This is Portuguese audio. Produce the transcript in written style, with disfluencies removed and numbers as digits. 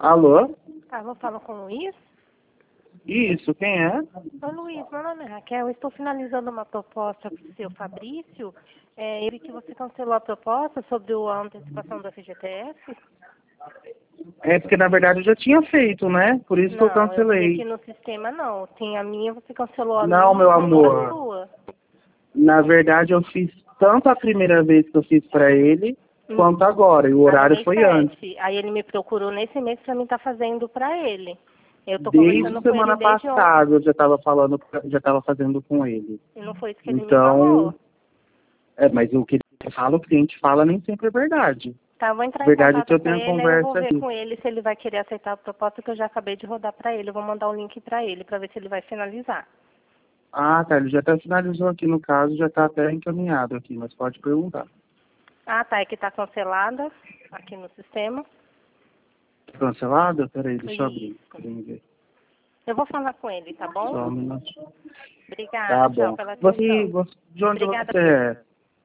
Alô? Eu falo com o Luiz. Isso, quem é? Ô Luiz, meu nome é Raquel, eu estou finalizando uma proposta para o seu Fabrício. Ele que você cancelou a proposta sobre a antecipação do FGTS? É porque na verdade eu já tinha feito, né? Por isso que eu Não, eu vi aqui cancelei. no sistema não. Tem a minha, você cancelou a Não, minha meu e cancelou a amor. sua. Na verdade eu fiz tanto a primeira vez que eu fiz pra ele, quanto agora. E o No horário mês foi antes. 7. Aí ele me procurou nesse mês para mim estar fazendo para ele. Eu estou Desde conversando com ele semana desde ontem. passada eu já estava falando, já estava fazendo com ele. E não foi isso que ele me Então, falou. mas o que ele fala, o cliente fala, nem sempre é verdade. Tá, eu vou entrar em Verdade é que contato eu com tenho ele, aí eu vou conversa ver aqui. com ele se ele vai querer aceitar a proposta que eu já acabei de rodar para ele. Eu vou mandar o link para ele, para ver se ele vai finalizar. Ah, tá, ele já até finalizou aqui no caso, já está até encaminhado aqui, mas pode perguntar. Ah, tá, é que tá cancelada aqui no sistema. Cancelado? Peraí, deixa eu abrir. Isso. Deixa eu ver. Eu vou falar com ele, tá bom? Só um minutinho. Obrigada, Tá tchau bom. pela Você, atenção. de onde Obrigada. você é?